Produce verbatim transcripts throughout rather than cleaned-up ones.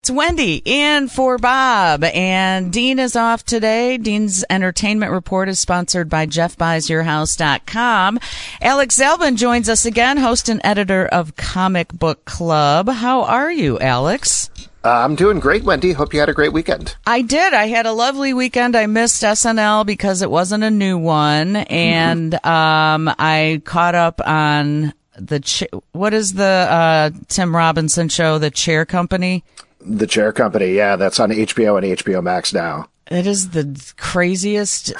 It's Wendy in for Bob, and Dean is off today. Dean's entertainment report is sponsored by Jeff Buys Your House dot com. Alex Zalben joins us again, host and editor of Comic Book Club. How are you, Alex? Uh, I'm doing great, Wendy. Hope you had a great weekend. I did. I had a lovely weekend. I missed S N L because it wasn't a new one, and mm-hmm. um, I caught up on the ch- what is the uh, Tim Robinson show, The Chair Company? The Chair Company, yeah, that's on H B O and H B O Max now. It is the craziest.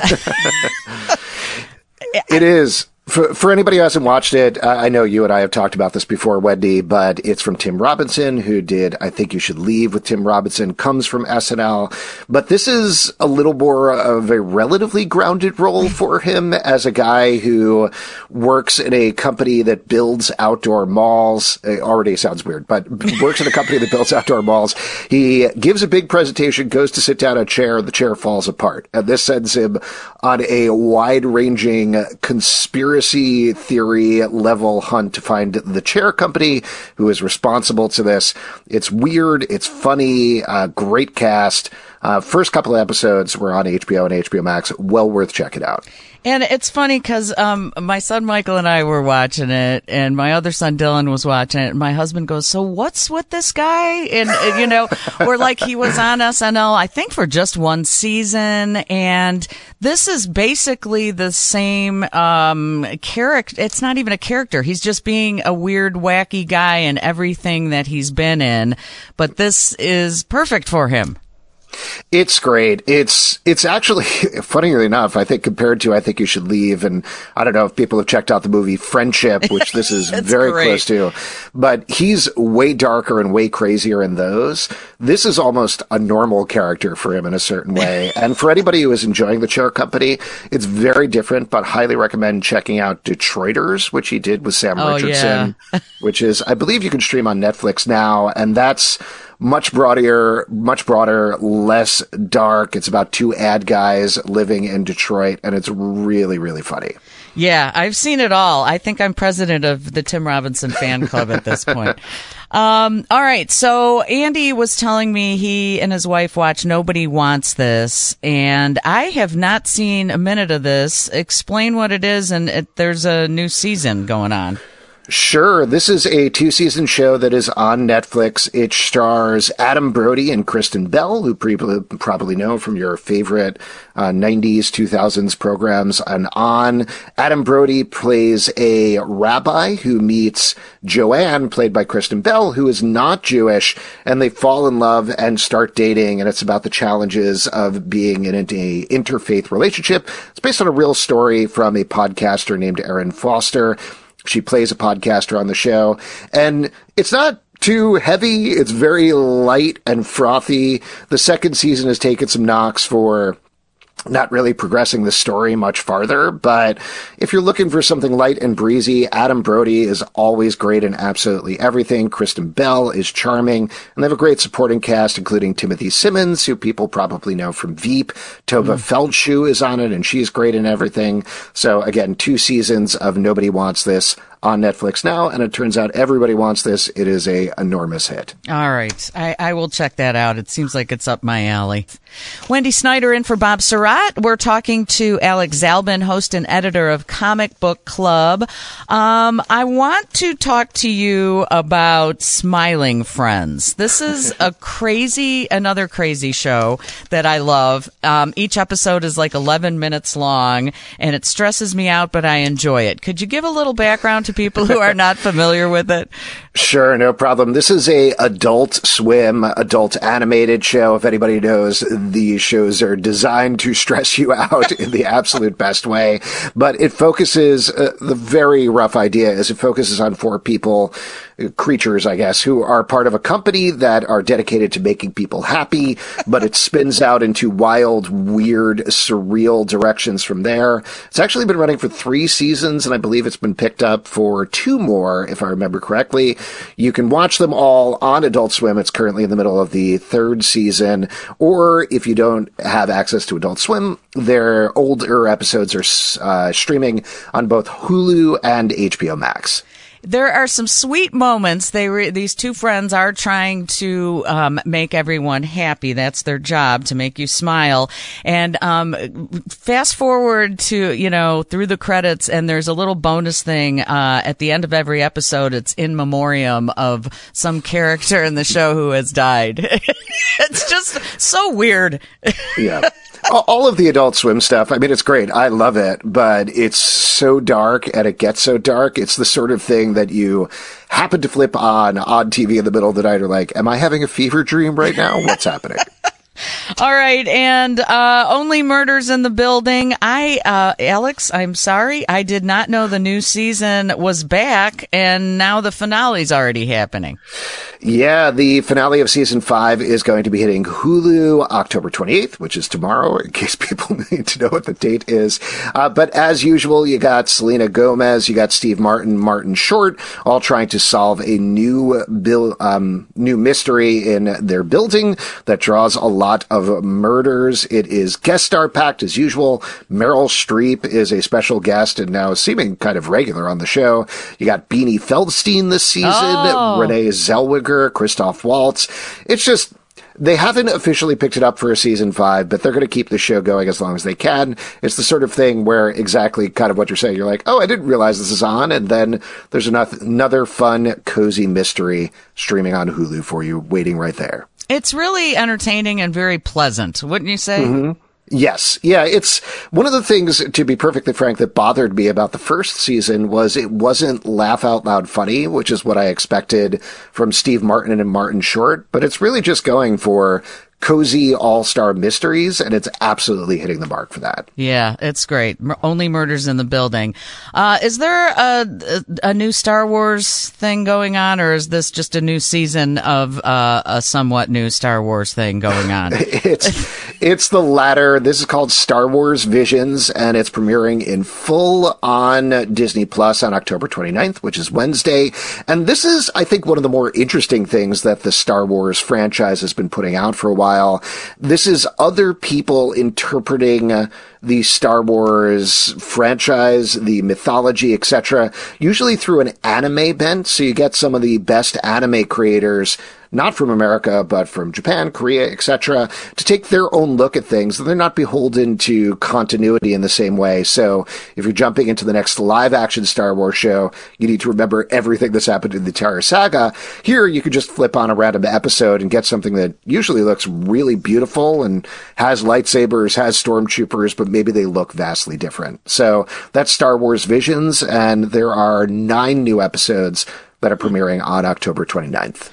It is. For for anybody who hasn't watched it, uh, I know you and I have talked about this before, Wendy, but it's from Tim Robinson, who did I Think You Should Leave with Tim Robinson, comes from S N L. But this is a little more of a relatively grounded role for him as a guy who works in a company that builds outdoor malls. It already sounds weird, but works in a company that builds outdoor malls. He gives a big presentation, goes to sit down in a chair, the chair falls apart. And this sends him on a wide-ranging conspiracy theory level hunt to find the Chair Company who is responsible to this. It's weird. It's funny. Uh, great cast. Uh, first couple of episodes were on H B O and H B O Max. Well worth checking out. And it's funny because um, my son Michael and I were watching it, and my other son Dylan was watching it. And my husband goes, "So what's with this guy?" And, and you know, we're like, he was on S N L, I think, for just one season, and this is basically the same um, character. It's not even a character. He's just being a weird, wacky guy in everything that he's been in. But this is perfect for him. It's great. It's it's actually, funnily enough, I think compared to I Think You Should Leave, and I don't know if people have checked out the movie Friendship, which this is very great. Close to, but he's way darker and way crazier in those. This is almost a normal character for him in a certain way. And for anybody who is enjoying The Chair Company, it's very different, but highly recommend checking out Detroiters, which he did with Sam oh, Richardson, yeah. which is, I believe you can stream on Netflix now, and that's much broader, much broader, less dark. It's about two ad guys living in Detroit, and it's really, really funny. Yeah, I've seen it all. I think I'm president of the Tim Robinson fan club at this point. Um, all right. So Andy was telling me he and his wife watch Nobody Wants This, and I have not seen a minute of this. Explain what it is, and it, there's a new season going on. Sure. This is a two-season show that is on Netflix. It stars Adam Brody and Kristen Bell, who people probably know from your favorite uh, nineties, two thousands programs. And on, Adam Brody plays a rabbi who meets Joanne, played by Kristen Bell, who is not Jewish, and they fall in love and start dating, and it's about the challenges of being in an interfaith relationship. It's based on a real story from a podcaster named Erin Foster. She plays a podcaster on the show, and it's not too heavy. It's very light and frothy. The second season has taken some knocks for not really progressing the story much farther, but if you're looking for something light and breezy, Adam Brody is always great in absolutely everything. Kristen Bell is charming, and they have a great supporting cast, including Timothy Simmons, who people probably know from Veep. Tova mm. Feldshuh is on it, and she's great in everything. So again, two seasons of Nobody Wants This on Netflix now, and it turns out everybody wants this. It is a enormous hit. All right. I, I will check that out. It seems like it's up my alley. Wendy Snyder in for Bob Surratt. We're talking to Alex Zalben, host and editor of Comic Book Club. Um, I want to talk to you about Smiling Friends. This is a crazy, another crazy show that I love. Um, each episode is like eleven minutes long, and it stresses me out, but I enjoy it. Could you give a little background to people who are not familiar with it? Sure, no problem. This is a Adult Swim, adult animated show. If anybody knows, these shows are designed to stress you out in the absolute best way. But it focuses, uh, the very rough idea is it focuses on four people, creatures, I guess, who are part of a company that are dedicated to making people happy, but it spins out into wild, weird, surreal directions from there. It's actually been running for three seasons, and I believe it's been picked up for two more, if I remember correctly. You can watch them all on Adult Swim. It's currently in the middle of the third season. Or if you don't have access to Adult Swim, their older episodes are uh, streaming on both Hulu and H B O Max. There are some sweet moments. They re- these two friends are trying to um, make everyone happy. That's their job, to make you smile. And um, fast forward to, you know, through the credits, and there's a little bonus thing uh, at the end of every episode. It's in memoriam of some character in the show who has died. It's just so weird. Yeah. All of the Adult Swim stuff, I mean, it's great. I love it, but it's so dark and it gets so dark. It's the sort of thing that you happen to flip on on T V in the middle of the night or like, am I having a fever dream right now? What's happening? All right, and uh, Only Murders in the Building. I, uh, Alex, I'm sorry. I did not know the new season was back, and now the finale's already happening. Yeah, the finale of season five is going to be hitting Hulu October twenty-eighth, which is tomorrow, in case people need to know what the date is. Uh, but as usual, you got Selena Gomez, you got Steve Martin, Martin Short, all trying to solve a new bill, um, new mystery in their building that draws a lot of murders. It is guest star packed as usual. Meryl Streep is a special guest and now seeming kind of regular on the show. You got Beanie Feldstein this season, oh. Renee Zellweger, Christoph Waltz. It's just, they haven't officially picked it up for a season five, but they're going to keep the show going as long as they can. It's the sort of thing where exactly kind of what you're saying. You're like, oh, I didn't realize this is on. And then there's another fun, cozy mystery streaming on Hulu for you, waiting right there. It's really entertaining and very pleasant, wouldn't you say? Mm-hmm. Yes. Yeah, it's one of the things, to be perfectly frank, that bothered me about the first season was it wasn't laugh out loud funny, which is what I expected from Steve Martin and Martin Short, but it's really just going for cozy all-star mysteries, and it's absolutely hitting the mark for that. Yeah, it's great. M- Only Murders in the Building. Uh, is there a, a, a new Star Wars thing going on, or is this just a new season of uh, a somewhat new Star Wars thing going on? it's it's the latter. This is called Star Wars Visions, and it's premiering in full on Disney Plus on October twenty-ninth, which is Wednesday. And this is, I think, one of the more interesting things that the Star Wars franchise has been putting out for a while. This is other people interpreting uh, the Star Wars franchise, the mythology, et cetera, usually through an anime bent. So you get some of the best anime creators, not from America, but from Japan, Korea, et cetera, to take their own look at things. They're not beholden to continuity in the same way. So if you're jumping into the next live-action Star Wars show, you need to remember everything that's happened in the entire saga. Here, you could just flip on a random episode and get something that usually looks really beautiful and has lightsabers, has stormtroopers, but maybe they look vastly different. So that's Star Wars Visions, and there are nine new episodes that are premiering on October twenty-ninth.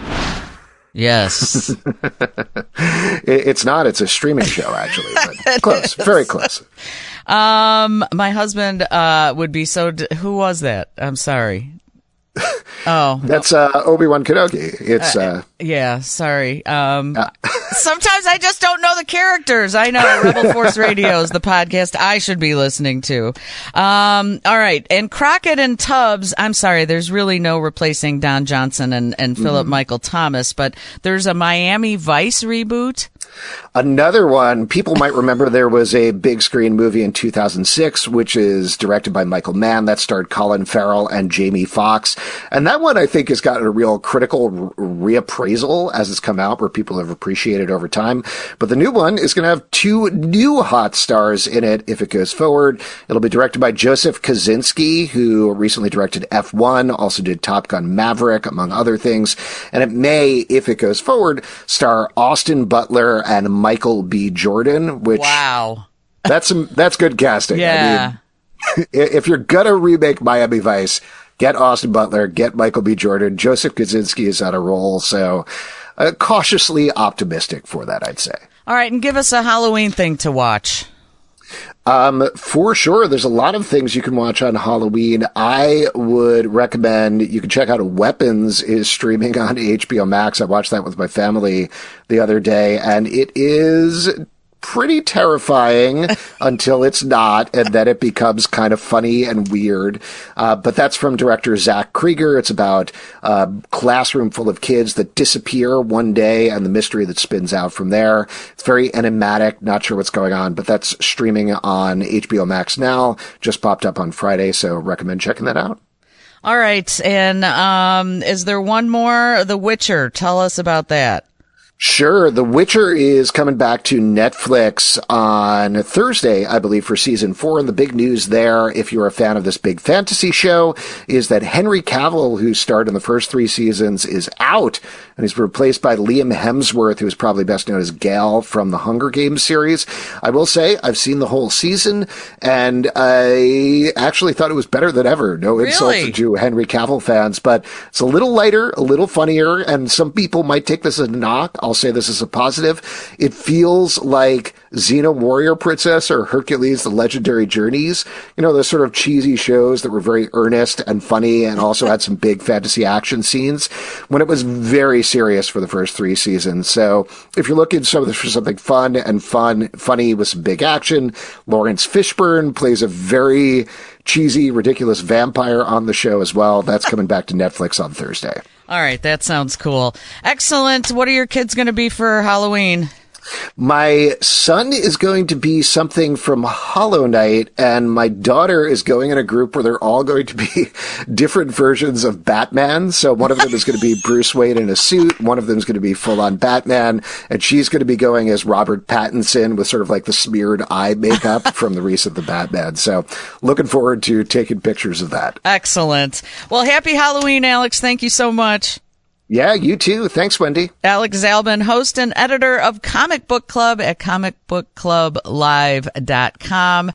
Yes. It's not. It's a streaming show, actually. But close. Very close. Um, my husband uh, would be so... D- who was that? I'm sorry. Oh. That's uh, Obi-Wan Kenobi. It's... Uh, uh, yeah, sorry. Um, uh, sometimes I just don't know the characters. I know Rebel Force Radio is the podcast I should be listening to. Um, all right. And Crockett and Tubbs, I'm sorry, there's really no replacing Don Johnson and, and Philip mm-hmm. Michael Thomas, but there's a Miami Vice reboot. Another one, people might remember there was a big screen movie in two thousand six, which is directed by Michael Mann, that starred Colin Farrell and Jamie Foxx. And that one, I think, has gotten a real critical re- reappraisal as it's come out, where people have appreciated over time. But the new one is going to have two new hot stars in it if it goes forward. It'll be directed by Joseph Kosinski, who recently directed F one, also did Top Gun Maverick, among other things. And it may, if it goes forward, star Austin Butler and Michael B. Jordan, which wow, that's some, that's good casting. Yeah. I mean, if you're gonna remake Miami Vice, get Austin Butler, get Michael B. Jordan. Joseph Kosinski is on a roll, so uh, cautiously optimistic for that, I'd say. All right, and give us a Halloween thing to watch. Um, for sure. There's a lot of things you can watch on Halloween. I would recommend you can check out Weapons is streaming on H B O Max. I watched that with my family the other day, and it is pretty terrifying until it's not, and then it becomes kind of funny and weird. Uh, but that's from director Zach Krieger. It's about a classroom full of kids that disappear one day and the mystery that spins out from there. It's very enigmatic, not sure what's going on, but that's streaming on H B O Max now. Just popped up on Friday, so recommend checking that out. All right. And um, is there one more? The Witcher. Tell us about that. Sure. The Witcher is coming back to Netflix on Thursday, I believe, for season four. And the big news there, if you're a fan of this big fantasy show, is that Henry Cavill, who starred in the first three seasons, is out. And he's replaced by Liam Hemsworth, who is probably best known as Gal from the Hunger Games series. I will say, I've seen the whole season, and I actually thought it was better than ever. No insult Really? to Henry Cavill fans, but it's a little lighter, a little funnier, and some people might take this as a knock. I'll say this as a positive. It feels like Xena Warrior Princess or Hercules The Legendary Journeys. You know, those sort of cheesy shows that were very earnest and funny and also had some big fantasy action scenes when it was very serious for the first three seasons. So if you're looking for something fun and fun, funny with some big action, Lawrence Fishburne plays a very cheesy, ridiculous vampire on the show as well. That's coming back to Netflix on Thursday. All right. That sounds cool. Excellent. What are your kids going to be for Halloween? My son is going to be something from Hollow Knight, and my daughter is going in a group where they're all going to be different versions of Batman. So one of them is going to be Bruce Wayne in a suit. One of them is going to be full-on Batman, and she's going to be going as Robert Pattinson with sort of like the smeared eye makeup from the recent The Batman. So looking forward to taking pictures of that. Excellent. Well, happy Halloween, Alex. Thank you so much. Yeah, you too. Thanks, Wendy. Alex Zalben, host and editor of Comic Book Club at comic book club live dot com.